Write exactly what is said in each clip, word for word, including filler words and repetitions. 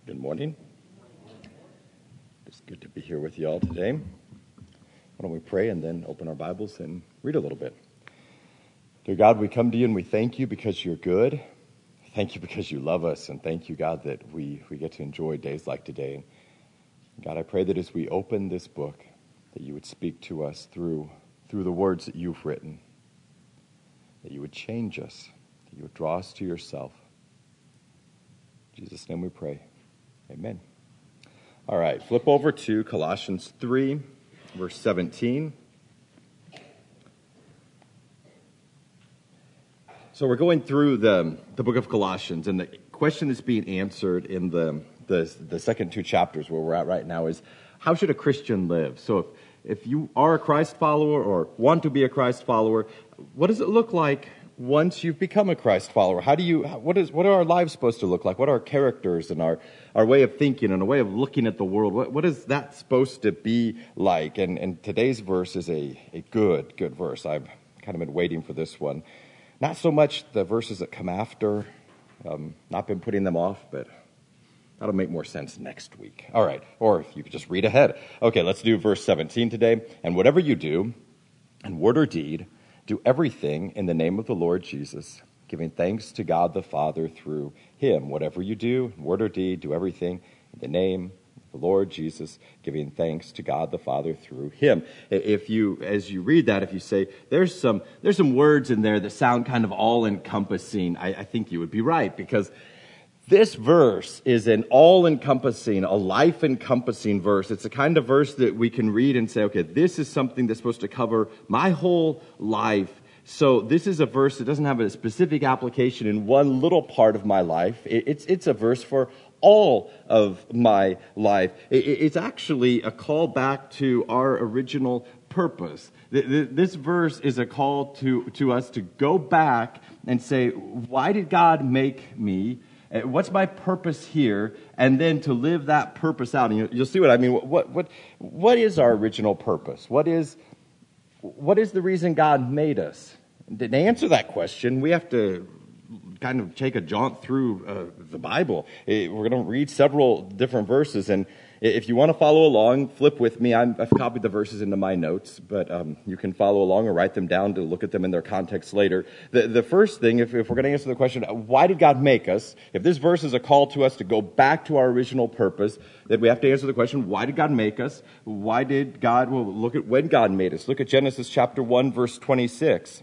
Good morning. It's good to be here with you all today. Why don't we pray and then open our Bibles and read a little bit. Dear God, we come to you and we thank you because you're good. Thank you because you love us, and thank you, God, that we, we get to enjoy days like today. God, I pray that as we open this book, that you would speak to us through, through the words that you've written, that you would change us, that you would draw us to yourself. In Jesus' name we pray. Amen. All right, flip over to Colossians three, verse seventeen. So we're going through the, the book of Colossians, and the question that's being answered in the, the, the second two chapters where we're at right now is, how should a Christian live? So if, if you are a Christ follower or want to be a Christ follower, what does it look like once you've become a Christ follower? How do you, what is, what are our lives supposed to look like? What are our characters and our, our way of thinking and a way of looking at the world? What, what is that supposed to be like? And, and today's verse is a, a good, good verse. I've kind of been waiting for this one. Not so much the verses that come after, um, not been putting them off, but that'll make more sense next week. All right, or if you could just read ahead. Okay, let's do verse seventeen today. And whatever you do, in word or deed, do everything in the name of the Lord Jesus, giving thanks to God the Father through him. Whatever you do, in word or deed, do everything in the name the Lord Jesus, giving thanks to God the Father through him. If you, as you read that, if you say, there's some there's some words in there that sound kind of all-encompassing, I, I think you would be right, because this verse is an all-encompassing, a life-encompassing verse. It's the kind of verse that we can read and say, okay, this is something that's supposed to cover my whole life. So this is a verse that doesn't have a specific application in one little part of my life. It's, it's a verse for all of my life. It's actually a call back to our original purpose. This verse is a call to, to us to go back and say, why did God make me? What's my purpose here? And then to live that purpose out. And you'll see what I mean. What, what, what is our original purpose? What is, what is the reason God made us? To answer that question, we have to kind of take a jaunt through uh, the Bible. We're going to read several different verses, and if you want to follow along, flip with me. I'm, I've copied the verses into my notes, but um, you can follow along or write them down to look at them in their context later. The, the first thing, if, if we're going to answer the question, why did God make us? If this verse is a call to us to go back to our original purpose, then we have to answer the question, why did God make us? Why did God, well, look at when God made us. Look at Genesis chapter one, verse twenty-six.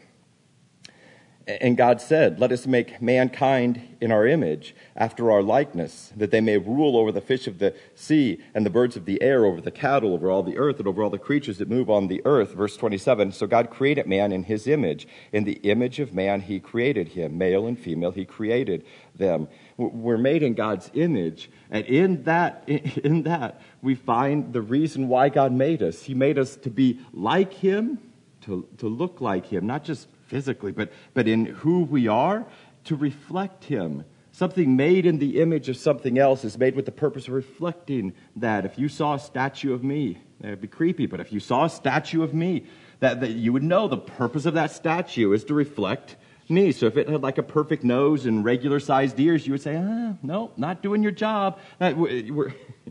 And God said, let us make mankind in our image, after our likeness, that they may rule over the fish of the sea and the birds of the air, over the cattle, over all the earth, and over all the creatures that move on the earth. Verse twenty-seven, so God created man in his image. In the image of man he created him. Male and female he created them. We're made in God's image. And in that, in that, we find the reason why God made us. He made us to be like him, to, to look like him, not just physically, but, but in who we are, to reflect him. Something made in the image of something else is made with the purpose of reflecting that. If you saw a statue of me, it'd be creepy, but if you saw a statue of me, that, that you would know the purpose of that statue is to reflect me. So if it had like a perfect nose and regular sized ears, you would say, ah, no, not doing your job. That, we're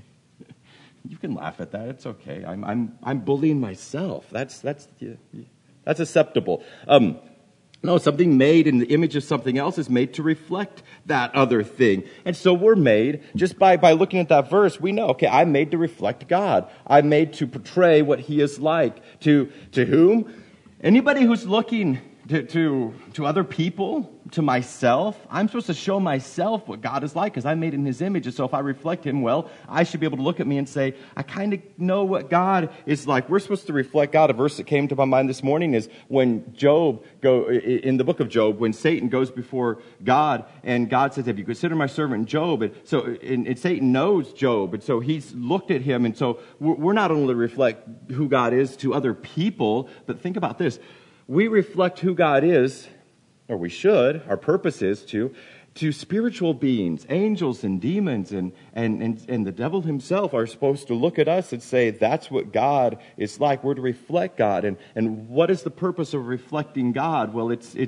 you can laugh at that. It's okay. I'm I'm I'm bullying myself. That's that's yeah, yeah. That's acceptable. Um, no, something made in the image of something else is made to reflect that other thing. And so we're made, just by, by looking at that verse, we know, okay, I'm made to reflect God. I'm made to portray what he is like. To, to whom? Anybody who's looking to, to, to other people, to myself, I'm supposed to show myself what God is like because I'm made in his image. And so if I reflect him well, I should be able to look at me and say, I kind of know what God is like. We're supposed to reflect God. A verse that came to my mind this morning is when Job, go in the book of Job, when Satan goes before God and God says, have you considered my servant Job? And so and, and Satan knows Job. And so he's looked at him. And so we're not only to reflect who God is to other people, but think about this. We reflect who God is, or we should, our purpose is to, to spiritual beings, angels and demons and, and, and, and the devil himself are supposed to look at us and say, that's what God is like. We're to reflect God. And, and what is the purpose of reflecting God? Well, it's, it's,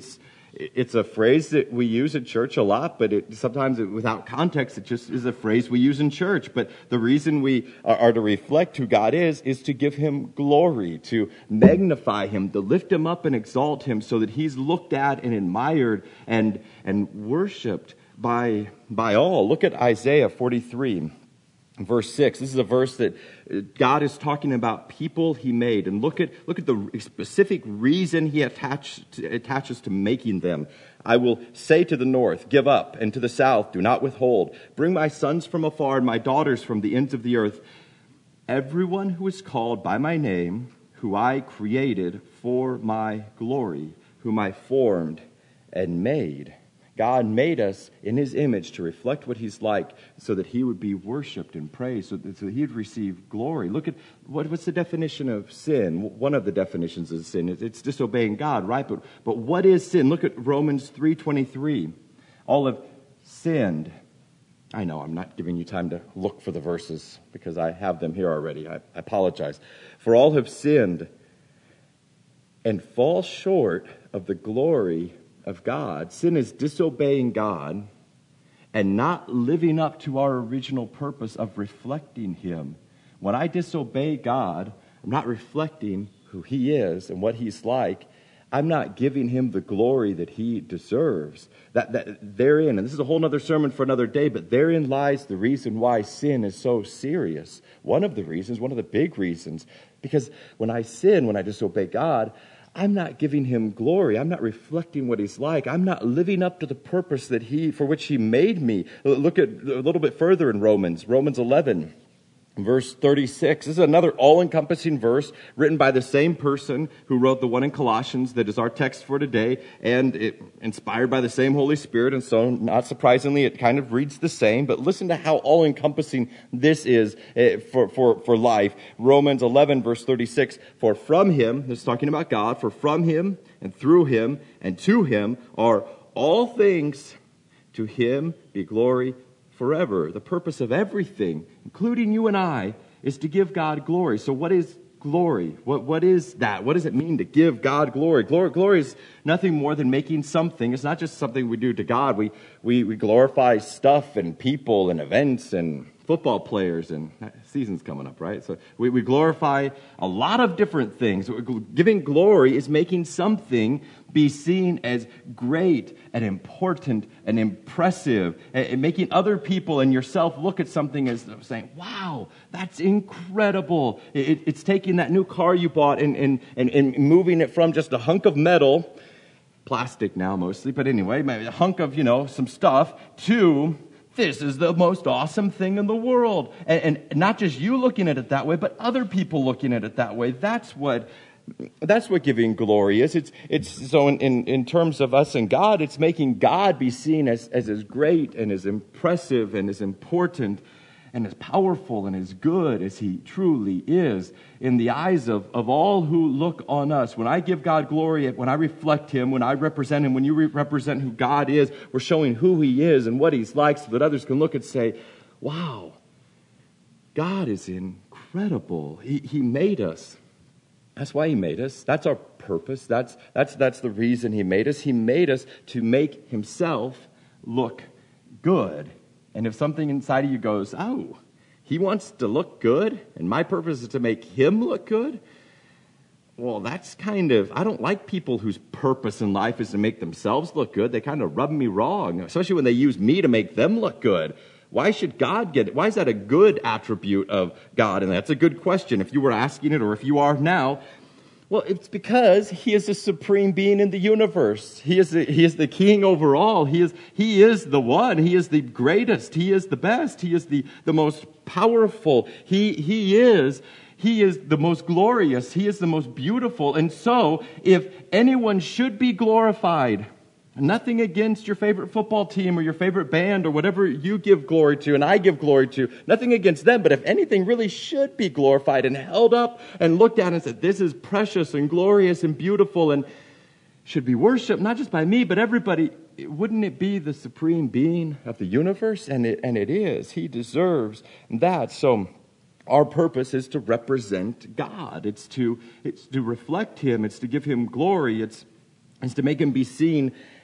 It's a phrase that we use at church a lot, but it, sometimes it, without context, it just is a phrase we use in church. But the reason we are, are to reflect who God is, is to give him glory, to magnify him, to lift him up and exalt him so that he's looked at and admired and, and worshiped by, by all. Look at Isaiah forty-three. Verse six, this is a verse that God is talking about people he made. And look at look at the specific reason he attached, attaches to making them. I will say to the north, give up, and to the south, do not withhold. Bring my sons from afar and my daughters from the ends of the earth. Everyone who is called by my name, who I created for my glory, whom I formed and made. God made us in his image to reflect what he's like so that he would be worshiped and praised, so that, so that he would receive glory. Look at, what, what's the definition of sin? One of the definitions of sin is it's disobeying God, right? But, but what is sin? Look at Romans three twenty-three. All have sinned. I know, I'm not giving you time to look for the verses because I have them here already. I, I apologize. For all have sinned and fall short of the glory of God. Sin is disobeying God and not living up to our original purpose of reflecting him. When I disobey God, I'm not reflecting who he is and what he's like. I'm not giving him the glory that he deserves. That, that therein, and this is a whole other sermon for another day, but therein lies the reason why sin is so serious. One of the reasons, one of the big reasons, because when I sin, when I disobey God, I'm not giving him glory. I'm not reflecting what he's like. I'm not living up to the purpose that he, for which he made me. Look at a little bit further in Romans, Romans eleven, verse thirty-six. This is another all-encompassing verse written by the same person who wrote the one in Colossians that is our text for today, and it inspired by the same Holy Spirit, and so not surprisingly, it kind of reads the same. But listen to how all-encompassing this is for, for, for life. Romans eleven, verse thirty-six, for from him, this is talking about God, for from him and through him and to him are all things, to him be glory forever. The purpose of everything, including you and I, is to give God glory. So what is glory? What What is that? What does it mean to give God glory? Glory, glory is nothing more than making something. It's not just something we do to God. We, we, we glorify stuff and people and events and football players, and season's coming up, right? So we, we glorify a lot of different things. Giving glory is making something be seen as great and important and impressive, and making other people and yourself look at something as saying, wow, that's incredible. It, it's taking that new car you bought and, and, and, and moving it from just a hunk of metal, plastic now mostly, but anyway, a hunk of, you know, some stuff, to this is the most awesome thing in the world. And, and not just you looking at it that way, but other people looking at it that way. That's what that's what giving glory is. It's it's so in, in, in terms of us and God, it's making God be seen as, as as great and as impressive and as important and as powerful and as good as he truly is in the eyes of, of all who look on us. When I give God glory, when I reflect him, when I represent him, when you re- represent who God is, we're showing who he is and what he's like so that others can look and say, wow, God is incredible. He, he made us. That's why he made us. That's our purpose. That's, that's, that's the reason he made us. He made us to make himself look good. And if something inside of you goes, oh, he wants to look good, and my purpose is to make him look good, well, that's kind of, I don't like people whose purpose in life is to make themselves look good. They kind of rub me wrong, especially when they use me to make them look good. Why should God get it? Why is that a good attribute of God? And that's a good question if you were asking it or if you are now. Well, it's because he is the supreme being in the universe. He is the, he is the king over all. He is, he is the one. He is the greatest. He is the best. He is the, the most powerful. He, he is, he is the most glorious. He is the most beautiful. And so, if anyone should be glorified, nothing against your favorite football team or your favorite band or whatever you give glory to and I give glory to. Nothing against them, but if anything really should be glorified and held up and looked at and said, this is precious and glorious and beautiful and should be worshipped, not just by me, but everybody, wouldn't it be the supreme being of the universe? And it, and it is. He deserves that. So our purpose is to represent God. It's to, it's to reflect him. It's to give him glory. It's, it's to make him be seen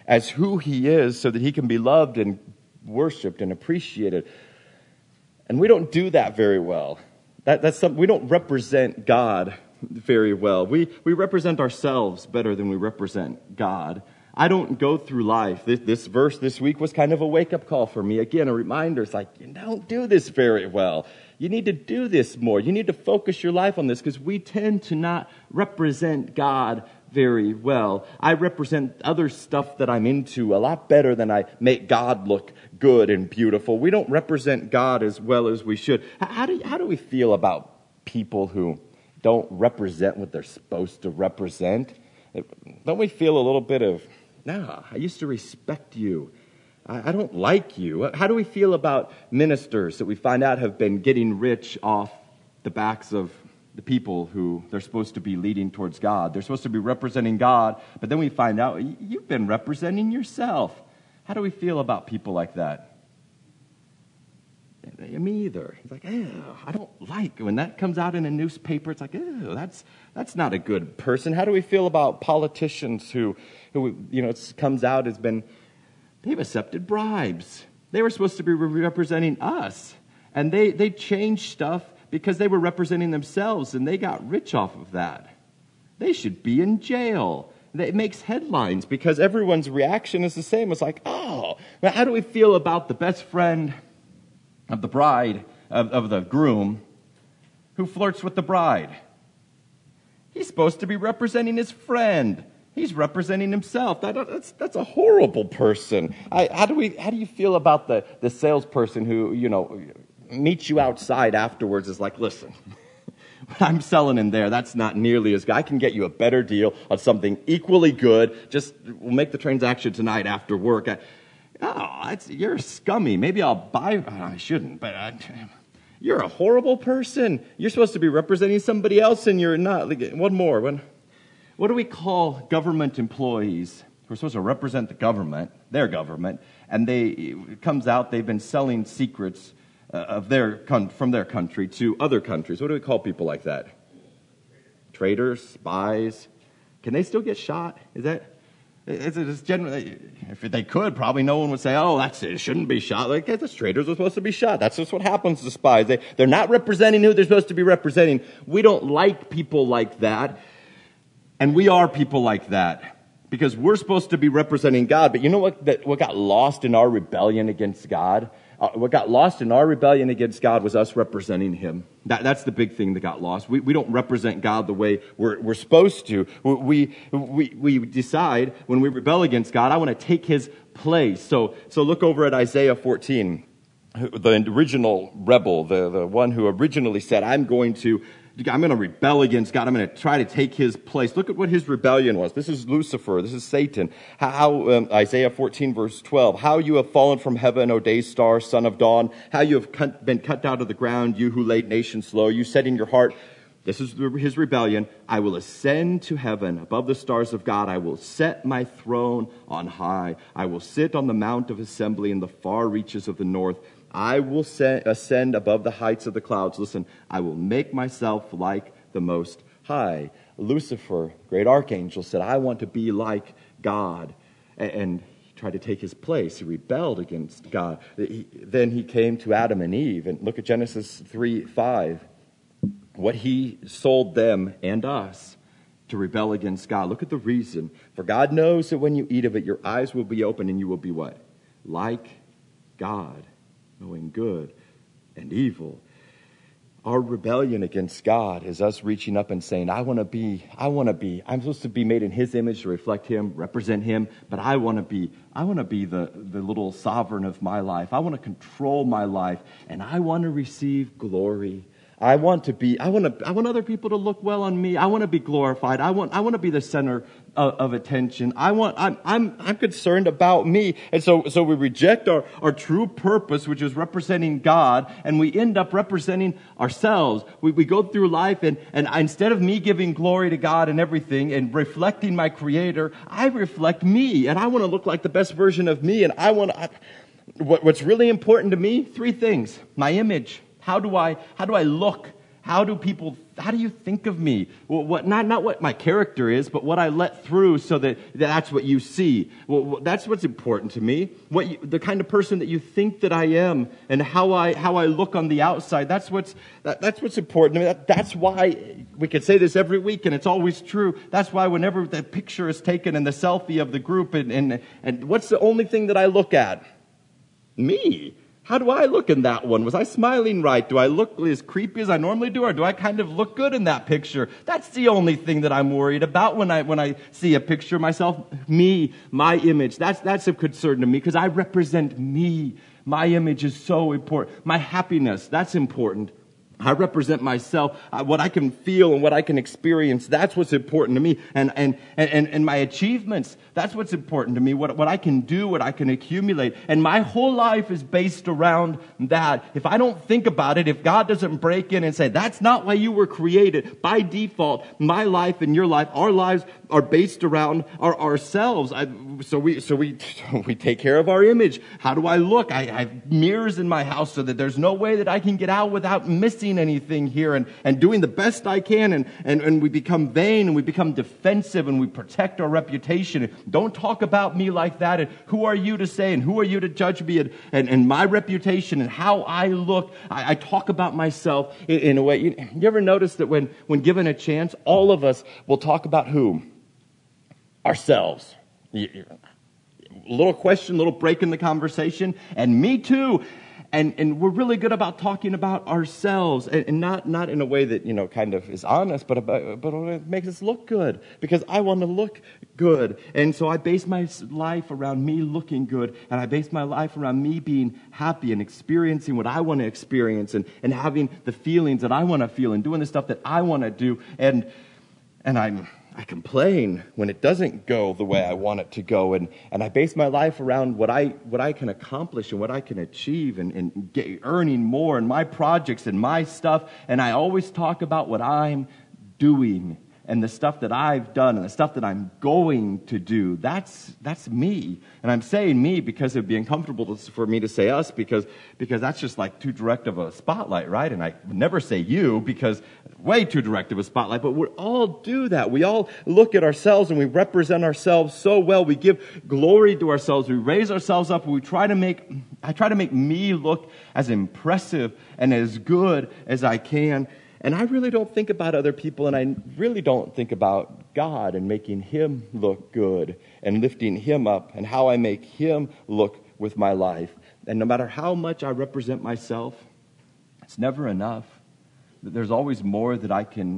as who he is so that he can be loved and worshiped and appreciated. And we don't do that very well. That, that's something, we don't represent God very well. We, we represent ourselves better than we represent God. I don't go through life. This, this verse this week was kind of a wake-up call for me. Again, a reminder. It's like, you don't do this very well. You need to do this more. You need to focus your life on this because we tend to not represent God very well. I represent other stuff that I'm into a lot better than I make God look good and beautiful. We don't represent God as well as we should. How do, how do we feel about people who don't represent what they're supposed to represent? Don't we feel a little bit of, nah, I used to respect you. I, I don't like you. How do we feel about ministers that we find out have been getting rich off the backs of the people who they're supposed to be leading towards God? They're supposed to be representing God, but then we find out you've been representing yourself. How do we feel about people like that? Me either. It's like, ew, I don't like when that comes out in a newspaper. It's like, ew, that's that's not a good person. How do we feel about politicians who, who you know, it comes out has been they've accepted bribes. They were supposed to be representing us, and they they changed stuff because they were representing themselves, and they got rich off of that. They should be in jail. It makes headlines because everyone's reaction is the same. It's like, oh, how do we feel about the best friend of the bride, of, of the groom, who flirts with the bride? He's supposed to be representing his friend. He's representing himself. That, that's that's a horrible person. I, how do we? How do you feel about the, the salesperson who, you know, meets you outside afterwards? Is like, listen, what I'm selling in there, that's not nearly as good. I can get you a better deal on something equally good. Just we'll make the transaction tonight after work. I, Oh, that's, you're scummy. Maybe I'll buy... Oh, I shouldn't, but I, you're a horrible person. You're supposed to be representing somebody else, and you're not. One more. When, what do we call government employees? We're supposed to represent the government, their government, and they it comes out they've been selling secrets uh, of their from their country to other countries. What do we call people like that? Traitors, spies. Can they still get shot? Is that... It's, it's generally, if they could, probably no one would say, oh, that's it, it shouldn't be shot. Like, the traitors are supposed to be shot. That's just what happens to spies. They, they're not representing who they're supposed to be representing. We don't like people like that. And we are people like that because we're supposed to be representing God. But you know what, that, what got lost in our rebellion against God? Uh, what got lost in our rebellion against God was us representing him. That, that's the big thing that got lost. We, we don't represent God the way we're, we're supposed to. We, we, we decide when we rebel against God, I want to take his place. So, so look over at Isaiah fourteen, the original rebel, the, the one who originally said, I'm going to I'm going to rebel against God. I'm going to try to take his place. Look at what his rebellion was. This is Lucifer. This is Satan. How, um, Isaiah fourteen, verse twelve, how you have fallen from heaven, O day star, son of dawn. How you have cut, been cut out of the ground, you who laid nations low. You said in your heart, this is his rebellion, I will ascend to heaven above the stars of God. I will set my throne on high. I will sit on the mount of assembly in the far reaches of the north. I will ascend above the heights of the clouds. Listen, I will make myself like the Most High. Lucifer, great archangel, said, I want to be like God. And he tried to take his place. He rebelled against God. Then he came to Adam and Eve. And look at Genesis three five. What he sold them and us to rebel against God. Look at the reason. For God knows that when you eat of it, your eyes will be open and you will be what? Like God, knowing good and evil. Our rebellion against God is us reaching up and saying, I want to be, I want to be, I'm supposed to be made in his image to reflect him, represent him, but I want to be, I want to be the, the little sovereign of my life. I want to control my life, and I want to receive glory. I want to be, I want to, I want other people to look well on me. I want to be glorified. I want, I want to be the center of, of attention. I want, I'm, I'm, I'm concerned about me. And so, so we reject our, our true purpose, which is representing God, and we end up representing ourselves. We, we go through life, and, and instead of me giving glory to God and everything and reflecting my Creator, I reflect me, and I want to look like the best version of me. And I want to, I, what, what's really important to me, three things. My image. How do I, how do I look? How do people, how do you think of me? Well, what, not, not what my character is, but what I let through so that, that that's what you see. Well, that's what's important to me. What you, the kind of person that you think that I am and how I, how I look on the outside. That's what's, that, that's what's important to me. That, that's why we could say this every week and it's always true. That's why whenever the picture is taken and the selfie of the group and, and, and what's the only thing that I look at? Me. How do I look in that one? Was I smiling right? Do I look as creepy as I normally do, or do I kind of look good in that picture? That's the only thing that I'm worried about when I when I see a picture of myself. Me, my image. That's that's a concern to me because I represent me. My image is so important. My happiness, that's important. I represent myself, uh, what I can feel and what I can experience. That's what's important to me. And, and, and, and my achievements, that's what's important to me. What, what I can do, what I can accumulate. And my whole life is based around that. If I don't think about it, if God doesn't break in and say, that's not why you were created, by default, my life and your life, our lives are based around our, ourselves. I, so we, so we, we take care of our image. How do I look? I, I have mirrors in my house so that there's no way that I can get out without missing anything here and, and doing the best I can. And, and, and we become vain and we become defensive and we protect our reputation. Don't talk about me like that. And who are you to say and who are you to judge me and, and, and my reputation and how I look. I, I talk about myself in, in a way. You, you ever notice that when, when given a chance, all of us will talk about who? Ourselves. Little question, little break in the conversation. And me too. And and we're really good about talking about ourselves, and, and not not in a way that, you know, kind of is honest, but about, but it makes us look good, because I want to look good. And so I base my life around me looking good, and I base my life around me being happy and experiencing what I want to experience, and, and having the feelings that I want to feel, and doing the stuff that I want to do. And and I'm... I complain when it doesn't go the way I want it to go, and, and I base my life around what I what I can accomplish and what I can achieve, and, and get, earning more, and my projects and my stuff, and I always talk about what I'm doing and the stuff that I've done and the stuff that I'm going to do. That's that's me. And I'm saying me because it would be uncomfortable to, for me to say us, because because that's just like too direct of a spotlight, right? And I would never say you, because way too direct of a spotlight. But we all do that. We all look at ourselves and we represent ourselves so well. We give glory to ourselves. We raise ourselves up. We try to make, I try to make me look as impressive and as good as I can. And I really don't think about other people, and I really don't think about God and making Him look good and lifting Him up and how I make Him look with my life. And no matter how much I represent myself, it's never enough. There's always more that I can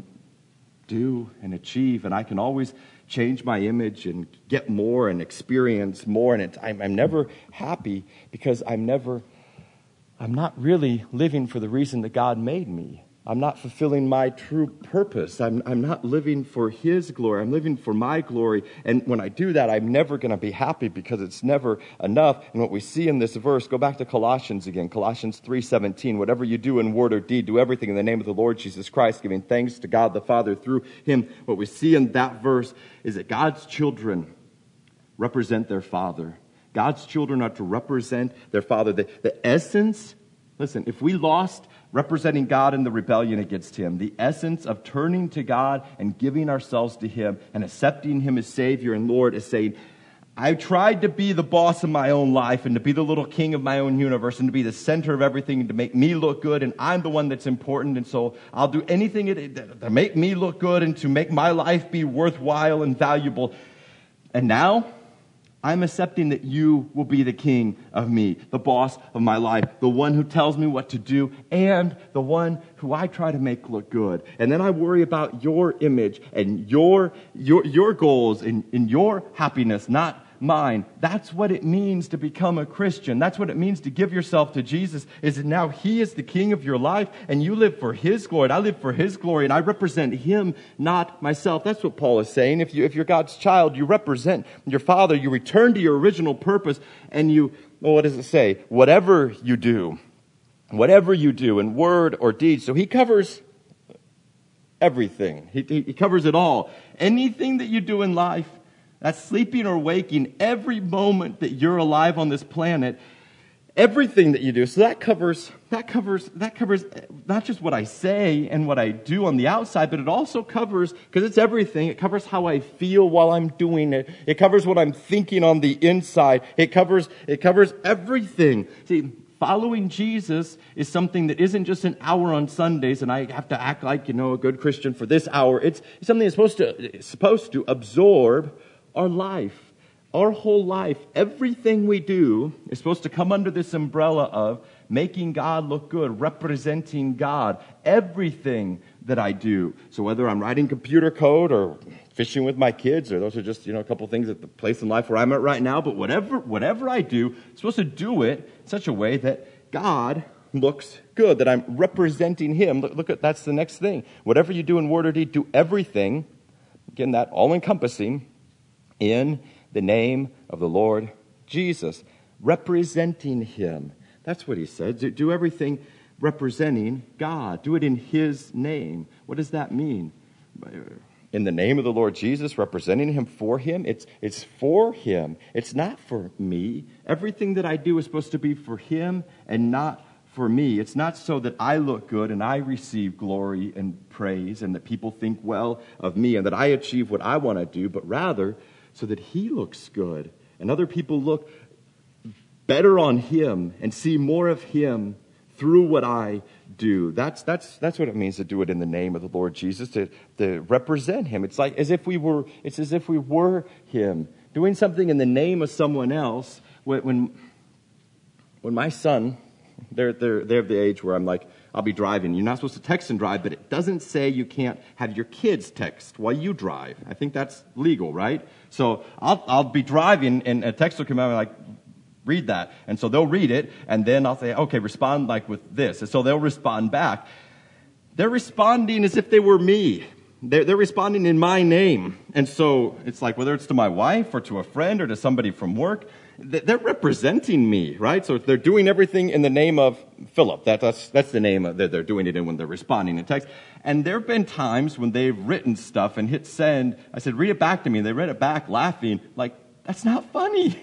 do and achieve, and I can always change my image and get more and experience more. And it's, I'm, I'm never happy because I'm never, I'm not really living for the reason that God made me. I'm not fulfilling my true purpose. I'm, I'm not living for His glory. I'm living for my glory. And when I do that, I'm never going to be happy, because it's never enough. And what we see in this verse, go back to Colossians again, Colossians three seventeen. Whatever you do in word or deed, do everything in the name of the Lord Jesus Christ, giving thanks to God the Father through Him. What we see in that verse is that God's children represent their Father. God's children are to represent their Father. The, the essence, listen, if we lost representing God in the rebellion against Him, the essence of turning to God and giving ourselves to Him and accepting Him as Savior and Lord is saying, I tried to be the boss of my own life and to be the little king of my own universe and to be the center of everything and to make me look good, and I'm the one that's important, and so I'll do anything to make me look good and to make my life be worthwhile and valuable. And now I'm accepting that you will be the king of me, the boss of my life, the one who tells me what to do, and the one who I try to make look good. And then I worry about your image and your your your goals and, and your happiness, not mine. That's what it means to become a Christian. That's what it means to give yourself to Jesus, is that now He is the king of your life and you live for His glory. And I live for His glory and I represent Him, not myself. That's what Paul is saying. If you, if you're God's child, you represent your Father. You return to your original purpose, and you, well, what does it say? Whatever you do, whatever you do in word or deed. So He covers everything. He, he covers it all. Anything that you do in life, that's sleeping or waking, every moment that you're alive on this planet, everything that you do. So that covers, that covers, that covers not just what I say and what I do on the outside, but it also covers, because it's everything, it covers how I feel while I'm doing it. It covers what I'm thinking on the inside. It covers, it covers everything. See, following Jesus is something that isn't just an hour on Sundays and I have to act like, you know, a good Christian for this hour. It's something that's supposed to, it's supposed to absorb our life. Our whole life, everything we do is supposed to come under this umbrella of making God look good, representing God, everything that I do. So whether I'm writing computer code or fishing with my kids, or those are just, you know, a couple things at the place in life where I'm at right now, but whatever whatever I do, I'm supposed to do it in such a way that God looks good, that I'm representing Him. Look, look at, that's the next thing. Whatever you do in word or deed, do everything, again, that all-encompassing, in the name of the Lord Jesus, representing Him. That's what He said. Do, do everything representing God. Do it in His name. What does that mean? In the name of the Lord Jesus, representing Him for Him. It's, it's for Him. It's not for me. Everything that I do is supposed to be for Him and not for me. It's not so that I look good and I receive glory and praise and that people think well of me and that I achieve what I want to do, but rather so that He looks good and other people look better on Him and see more of Him through what I do. That's that's that's what it means to do it in the name of the Lord Jesus, to, to represent Him. It's like as if we were, it's as if we were Him. Doing something in the name of someone else. When when, when my son, they're they're they're of the age where I'm like, I'll be driving. You're not supposed to text and drive, but it doesn't say you can't have your kids text while you drive. I think that's legal, right? So I'll I'll be driving and a text will come out and like, read that. And so they'll read it, and then I'll say, okay, respond like with this. And so they'll respond back. They're responding as if they were me. They're, they're responding in my name. And so it's like, whether it's to my wife or to a friend or to somebody from work, they're representing me, right? So they're doing everything in the name of Philip. That, that's that's the name that they're doing it in when they're responding in text. And there have been times when they've written stuff and hit send. I said, read it back to me. And they read it back laughing, like, that's not funny.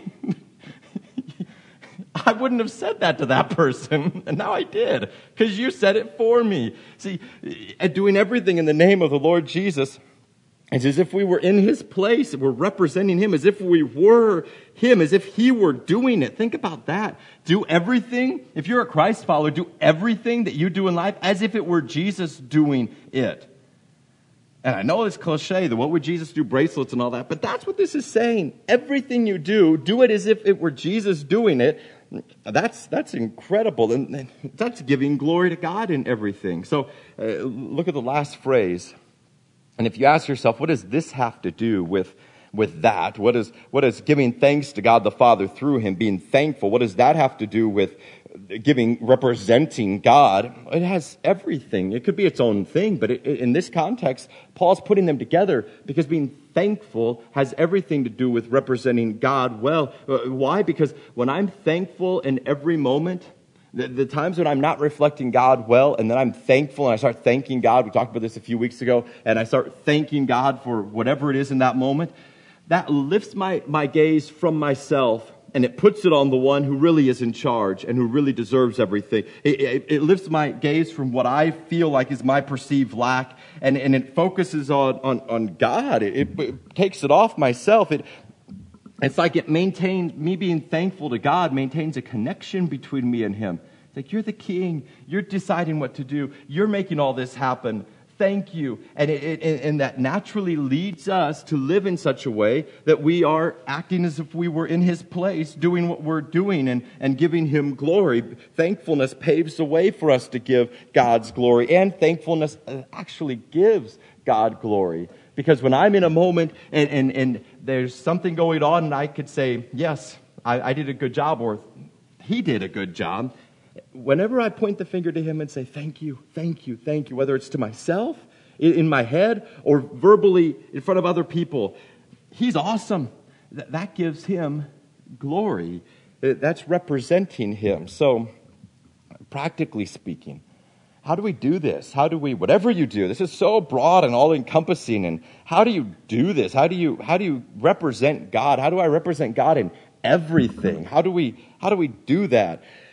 I wouldn't have said that to that person, and now I did, because you said it for me. See, doing everything in the name of the Lord Jesus, it's as if we were in His place, we're representing Him, as if we were Him, as if He were doing it. Think about that. Do everything, if you're a Christ follower, do everything that you do in life as if it were Jesus doing it. And I know it's cliche, the what would Jesus do bracelets and all that, but that's what this is saying. Everything you do, do it as if it were Jesus doing it. That's that's incredible, and that's giving glory to God in everything. So uh, look at the last phrase. And if you ask yourself, what does this have to do with with that? What is what is giving thanks to God the Father through Him, being thankful? What does that have to do with giving, representing God? It has everything. It could be its own thing, but it, in this context, Paul's putting them together because being thankful has everything to do with representing God well. Why? Because when I'm thankful in every moment, the, the times when I'm not reflecting God well, and then I'm thankful and I start thanking God, we talked about this a few weeks ago, and I start thanking God for whatever it is in that moment, that lifts my, my gaze from myself and it puts it on the one who really is in charge and who really deserves everything. It, it, it lifts my gaze from what I feel like is my perceived lack, and, and it focuses on, on, on God. It, it, it takes it off myself. It, it's like it maintains, me being thankful to God maintains a connection between me and Him. It's like, you're the King. You're deciding what to do. You're making all this happen. Thank you. And, it, it, and that naturally leads us to live in such a way that we are acting as if we were in His place, doing what we're doing and, and giving Him glory. Thankfulness paves the way for us to give God's glory, and thankfulness actually gives God glory. Because when I'm in a moment and, and, and there's something going on and I could say, yes, I, I did a good job, or He did a good job, whenever I point the finger to Him and say, thank you, thank you, thank you, whether it's to myself, in my head, or verbally in front of other people, He's awesome. That gives Him glory. That's representing Him. So, practically speaking, how do we do this? How do we, whatever you do, this is so broad and all-encompassing, and how do you do this? How do you, how do you represent God? How do I represent God in everything? How do we, how do we do that?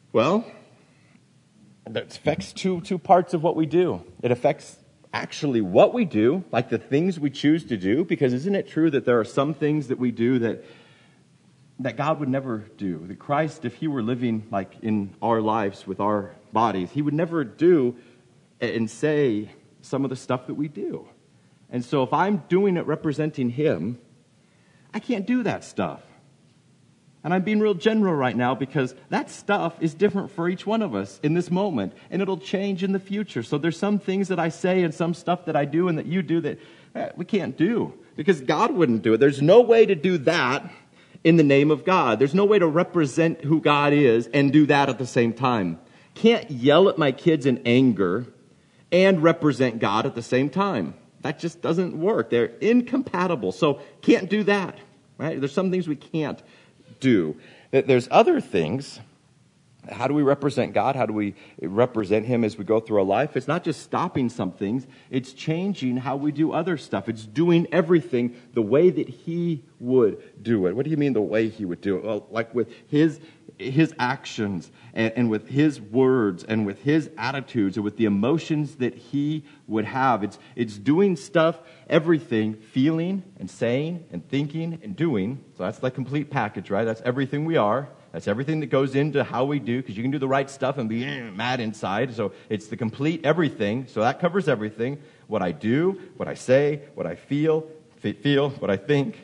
Well, that affects two, two parts of what we do. It affects actually what we do, like the things we choose to do, because isn't it true that there are some things that we do that that God would never do? That Christ, if he were living like in our lives with our bodies, he would never do and say some of the stuff that we do. And so if I'm doing it representing him, I can't do that stuff. And I'm being real general right now because that stuff is different for each one of us in this moment, and it'll change in the future. So there's some things that I say and some stuff that I do and that you do that eh, we can't do because God wouldn't do it. There's no way to do that in the name of God. There's no way to represent who God is and do that at the same time. Can't yell at my kids in anger and represent God at the same time. That just doesn't work. They're incompatible. So can't do that, right? There's some things we can't do. There's other things. How do we represent God? How do we represent him as we go through our life? It's not just stopping some things. It's changing how we do other stuff. It's doing everything the way that he would do it. What do you mean the way he would do it? Well, like with his his actions and, and with his words and with his attitudes and with the emotions that he would have. It's it's doing stuff, everything, feeling and saying and thinking and doing. So that's the complete package, right? That's everything we are. That's everything that goes into how we do, because you can do the right stuff and be eh, mad inside. So it's the complete everything. So that covers everything. What I do, what I say, what I feel, feel, what I think.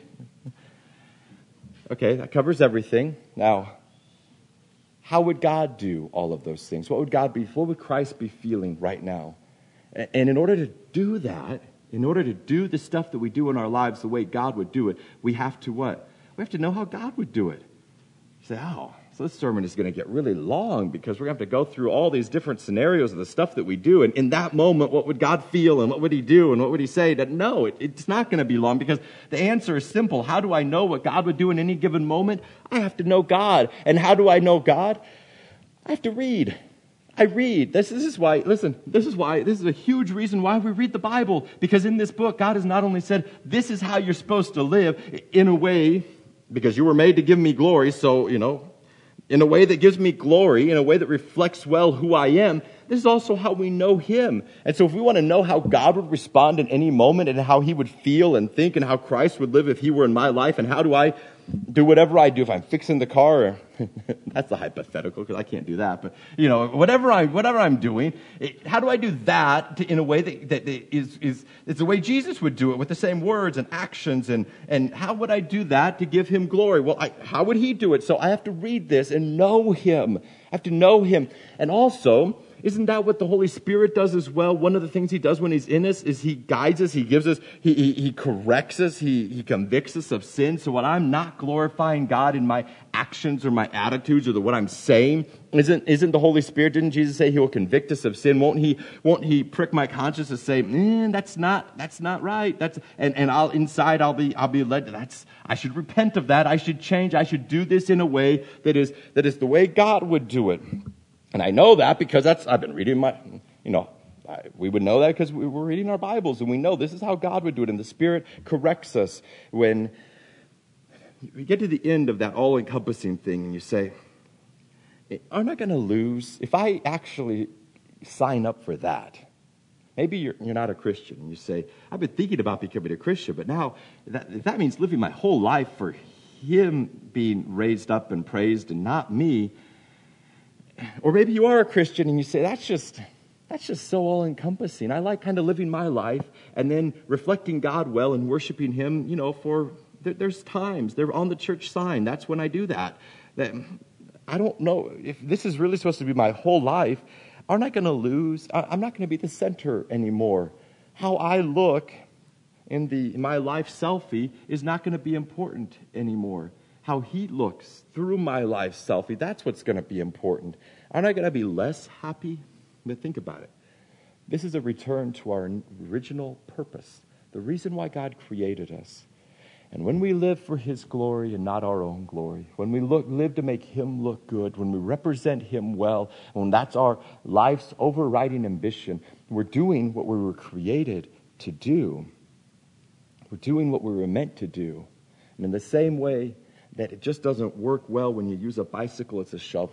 Okay, that covers everything. Now, how would God do all of those things? What would God be, what would Christ be feeling right now? And in order to do that, in order to do the stuff that we do in our lives the way God would do it, we have to what? We have to know how God would do it. You say, oh, so this sermon is going to get really long because we're going to have to go through all these different scenarios of the stuff that we do. And in that moment, what would God feel and what would he do and what would he say? That no, it, it's not going to be long because the answer is simple. How do I know what God would do in any given moment? I have to know God. And how do I know God? I have to read. I read. This, this is why, listen, this is why, this is a huge reason why we read the Bible. Because in this book, God has not only said, this is how you're supposed to live in a way, because you were made to give me glory, so, you know, in a way that gives me glory, in a way that reflects well who I am. This is also how we know him. And so if we want to know how God would respond in any moment and how he would feel and think and how Christ would live if he were in my life, and how do I do whatever I do if I'm fixing the car, or that's a hypothetical because I can't do that, but you know, whatever I whatever I'm doing, it, how do I do that to, in a way that, that is is it's the way Jesus would do it with the same words and actions, and and how would I do that to give him glory? Well, I, how would he do it? So I have to read this and know him. I have to know him, and also, isn't that what the Holy Spirit does as well? One of the things he does when he's in us is he guides us, he gives us, he, he, he corrects us, he, he convicts us of sin. So when I'm not glorifying God in my actions or my attitudes or the, what I'm saying, isn't, isn't the Holy Spirit, didn't Jesus say he will convict us of sin? Won't he, won't he prick my conscience and say, mm, that's not, that's not right. That's, and, and I'll, inside I'll be, I'll be led to, that's, I should repent of that. I should change. I should do this in a way that is, that is the way God would do it. And I know that because that's, I've been reading my, you know, I, we would know that because we were reading our Bibles, and we know this is how God would do it. And the Spirit corrects us when we get to the end of that all-encompassing thing and you say, aren't I going to lose if I actually sign up for that? Maybe you're, you're not a Christian and you say, I've been thinking about becoming a Christian, but now that, if that means living my whole life for him being raised up and praised and not me. Or maybe you are a Christian and you say, that's just that's just so all-encompassing. I like kind of living my life and then reflecting God well and worshiping him, you know, for, there, there's times, they're on the church sign. That's when I do that. That I don't know, if this is really supposed to be my whole life, aren't I going to lose? I'm not going to be the center anymore. How I look in the in my life selfie is not going to be important anymore. How he looks through my life selfie, that's what's going to be important. Aren't I going to be less happy? But think about it. This is a return to our original purpose, the reason why God created us. And when we live for his glory and not our own glory, when we look, live to make him look good, when we represent him well, when that's our life's overriding ambition, we're doing what we were created to do. We're doing what we were meant to do. And in the same way that it just doesn't work well when you use a bicycle as a shovel.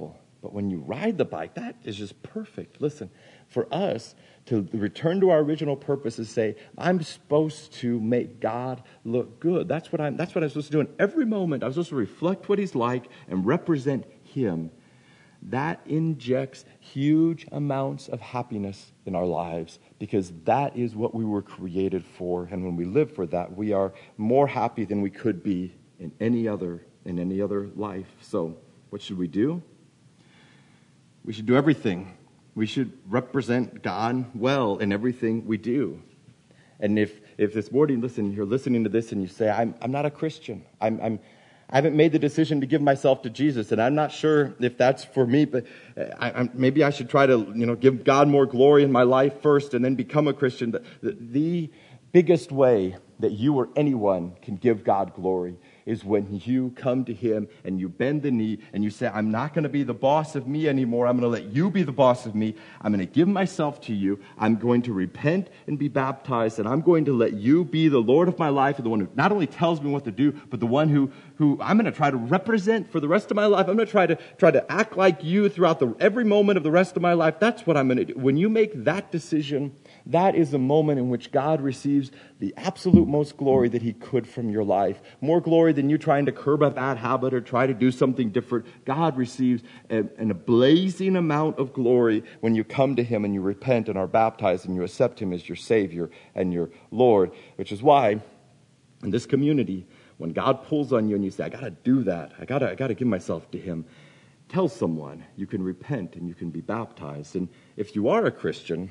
But when you ride the bike, that is just perfect. Listen, for us to return to our original purpose is say, I'm supposed to make God look good. That's what I'm that's what I'm supposed to do in every moment. I'm supposed to reflect what he's like and represent him. That injects huge amounts of happiness in our lives because that is what we were created for. And when we live for that, we are more happy than we could be in any other in any other life. So what should we do? We should do everything. We should represent God well in everything we do. And if if this morning, listen, you're listening to this and you say, I'm I'm not a Christian. I'm I'm I haven't made the decision to give myself to Jesus, and I'm not sure if that's for me, but I, I, maybe I should try to, you know, give God more glory in my life first and then become a Christian. The, the, the biggest way that you or anyone can give God glory is when you come to him and you bend the knee and you say, I'm not going to be the boss of me anymore. I'm going to let you be the boss of me. I'm going to give myself to you. I'm going to repent and be baptized, and I'm going to let you be the Lord of my life, and the one who not only tells me what to do, but the one who, who I'm going to try to represent for the rest of my life. I'm going to try to try to act like you throughout the every moment of the rest of my life. That's what I'm going to do. When you make that decision, that is the moment in which God receives the absolute most glory that he could from your life. More glory than you trying to curb a bad habit or try to do something different. God receives a, an blazing amount of glory when you come to him and you repent and are baptized and you accept him as your Savior and your Lord. Which is why in this community, when God pulls on you and you say, I got to do that, I got to I got to give myself to him, tell someone you can repent and you can be baptized. And if you are a Christian,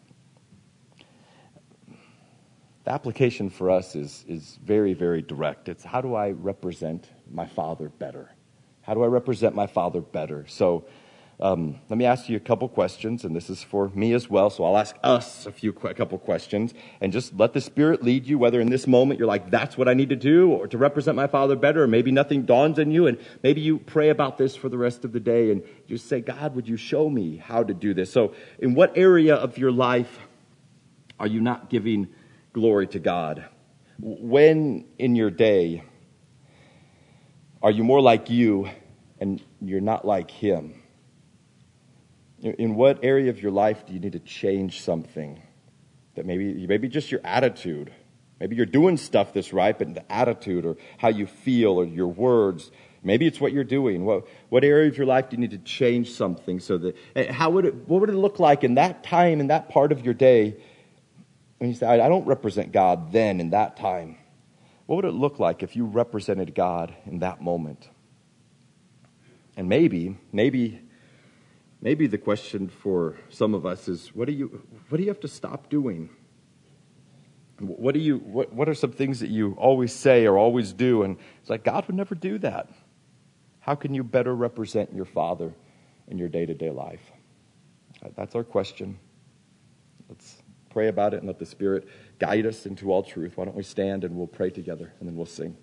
the application for us is, is very, very direct. It's how do I represent my Father better? How do I represent my Father better? So um, let me ask you a couple questions, and this is for me as well. So I'll ask us a few, a couple questions, and just let the Spirit lead you, whether in this moment you're like, that's what I need to do, or to represent my Father better, or maybe nothing dawns on you, and maybe you pray about this for the rest of the day, and just say, God, would you show me how to do this? So in what area of your life are you not giving glory to God? When in your day are you more like you and you're not like him? In what area of your life do you need to change something? That maybe maybe just your attitude. Maybe you're doing stuff that's right, but the attitude or how you feel or your words, maybe it's what you're doing. What what area of your life do you need to change something so that how would it what would it look like in that time, in that part of your day? When you say, I don't represent God then in that time, what would it look like if you represented God in that moment? And maybe, maybe, maybe the question for some of us is, what do you, what do you have to stop doing? What do you, what, what are some things that you always say or always do? And it's like, God would never do that. How can you better represent your Father in your day-to-day life? That's our question. Let's pray about it and let the Spirit guide us into all truth. Why don't we stand and we'll pray together and then we'll sing.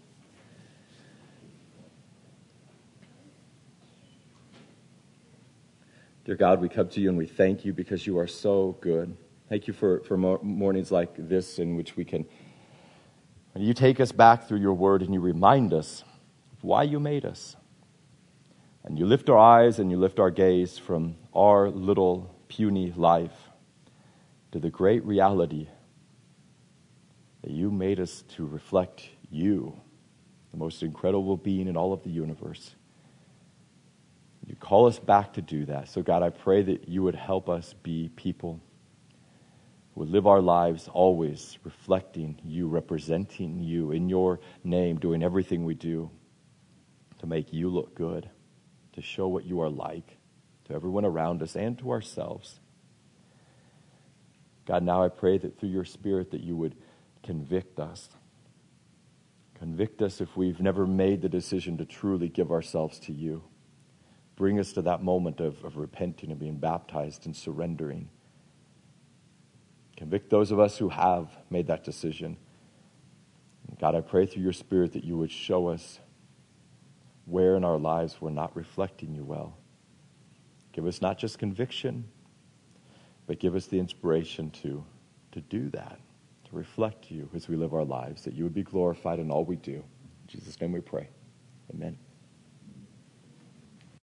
Dear God, we come to you and we thank you because you are so good. Thank you for, for mornings like this in which we can, you take us back through your word and you remind us of why you made us. And you lift our eyes and you lift our gaze from our little puny life to the great reality that you made us to reflect you, the most incredible being in all of the universe. You call us back to do that. So God, I pray that you would help us be people who would live our lives always reflecting you, representing you in your name, doing everything we do to make you look good, to show what you are like to everyone around us and to ourselves. God, now I pray that through your Spirit that you would convict us. Convict us if we've never made the decision to truly give ourselves to you. Bring us to that moment of, of repenting and being baptized and surrendering. Convict those of us who have made that decision. God, I pray through your Spirit that you would show us where in our lives we're not reflecting you well. Give us not just conviction, but give us the inspiration to, to do that, to reflect you as we live our lives, that you would be glorified in all we do. In Jesus' name we pray. Amen.